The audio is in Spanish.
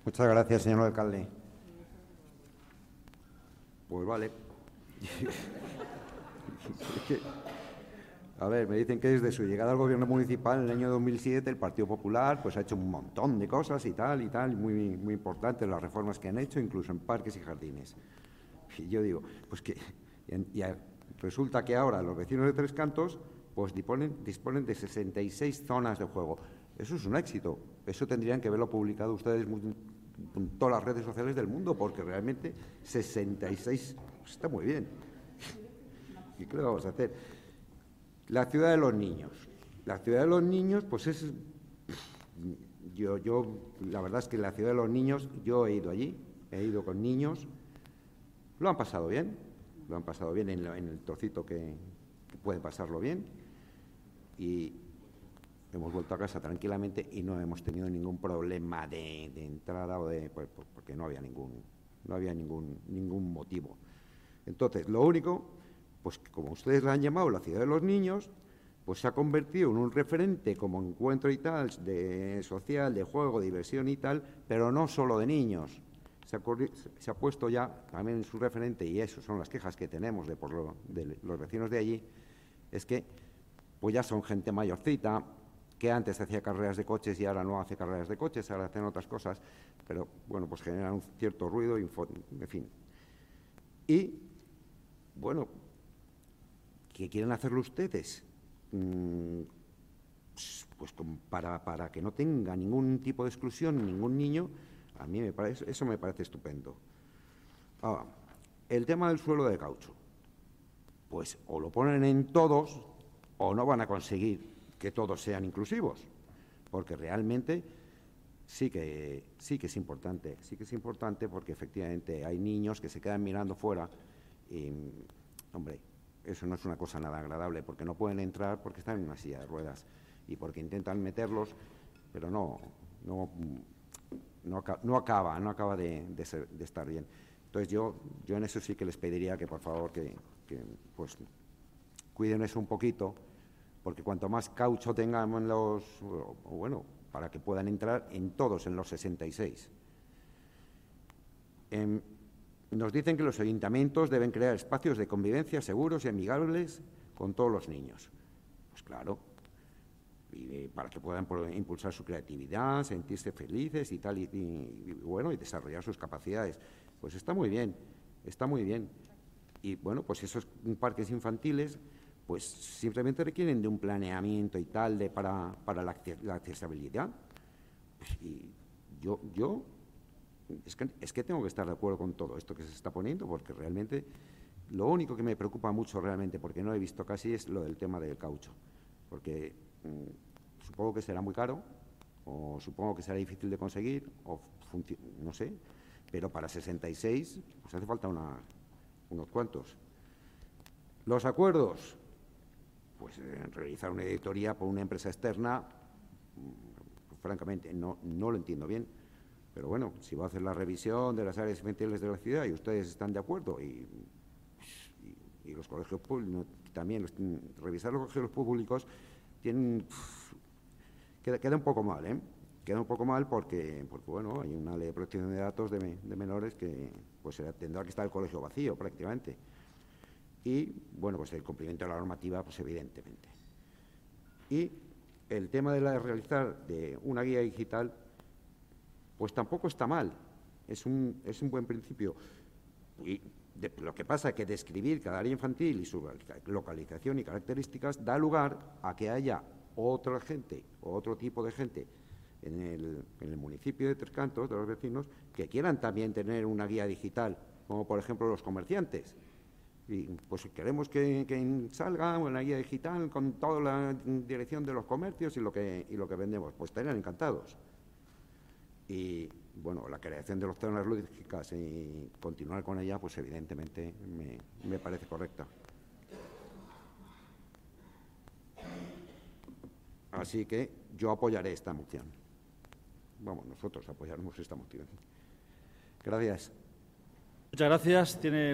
Muchas gracias, señor alcalde. Pues vale. A ver, me dicen que desde su llegada al gobierno municipal en el año 2007 el Partido Popular pues ha hecho un montón de cosas y tal, muy, muy importantes las reformas que han hecho, incluso en parques y jardines. Y yo digo, pues que resulta que ahora los vecinos de Tres Cantos pues disponen de 66 zonas de juego. Eso es un éxito. Eso tendrían que verlo publicado ustedes en todas las redes sociales del mundo, porque realmente 66 está muy bien. ¿Y qué le vamos a hacer? La ciudad de los niños. La ciudad de los niños, pues es... la verdad es que la ciudad de los niños, yo he ido allí, he ido con niños, lo han pasado bien en el trocito que puede pasarlo bien, y hemos vuelto a casa tranquilamente y no hemos tenido ningún problema de entrada porque no había ningún motivo. Entonces, lo único, pues como ustedes la han llamado la ciudad de los niños, pues se ha convertido en un referente como encuentro y tal, de social, de juego, de diversión y tal, pero no solo de niños. Se ha puesto ya también en su referente, y eso son las quejas que tenemos de los vecinos de allí, es que pues ya son gente mayorcita, que antes hacía carreras de coches y ahora no hace carreras de coches, ahora hacen otras cosas, pero bueno, pues generan un cierto ruido, en fin. Y, bueno, ¿qué quieren hacerlo ustedes? Pues para que no tenga ningún tipo de exclusión ningún niño, a mí eso me parece estupendo. Ahora, el tema del suelo de caucho, pues o lo ponen en todos o no van a conseguir que todos sean inclusivos, porque realmente sí que es importante, porque efectivamente hay niños que se quedan mirando fuera y, hombre, eso no es una cosa nada agradable, porque no pueden entrar porque están en una silla de ruedas y porque intentan meterlos, pero no acaba de estar bien. Entonces yo en eso sí que les pediría que por favor que pues cuiden eso un poquito, porque cuanto más caucho tengamos para que puedan entrar en todos, en los 66. Nos dicen que los ayuntamientos deben crear espacios de convivencia seguros y amigables con todos los niños. Pues claro, y para que puedan impulsar su creatividad, sentirse felices y tal, y desarrollar sus capacidades. Pues está muy bien. Y bueno, pues esos parques infantiles pues simplemente requieren de un planeamiento y tal para la accesibilidad. Y yo es que tengo que estar de acuerdo con todo esto que se está poniendo, porque realmente lo único que me preocupa mucho realmente, porque no he visto casi, es lo del tema del caucho, porque supongo que será muy caro, o supongo que será difícil de conseguir, o no sé, pero para 66 pues hace falta unos cuantos. Los acuerdos, pues realizar una auditoría por una empresa externa, pues, francamente no lo entiendo bien, pero bueno, si va a hacer la revisión de las áreas infantiles de la ciudad y ustedes están de acuerdo, y los colegios públicos también, revisar los colegios públicos queda un poco mal, queda un poco mal porque bueno, hay una ley de protección de datos de menores que pues tendrá que estar el colegio vacío prácticamente. Y, bueno, pues el cumplimiento de la normativa, pues evidentemente. Y el tema de realizar de una guía digital, pues tampoco está mal. Es un buen principio. Y lo que pasa es que describir cada área infantil y su localización y características da lugar a que haya otra gente o otro tipo de gente en el municipio de Tres Cantos, de los vecinos, que quieran también tener una guía digital, como por ejemplo los comerciantes. Y pues queremos que salga una guía digital con toda la dirección de los comercios y lo que vendemos, pues estarían encantados. Y bueno, la creación de las zonas lúdicas y continuar con ella, pues evidentemente me parece correcta. Así que yo apoyaré esta moción. Vamos, nosotros apoyaremos esta moción. Gracias. Muchas gracias.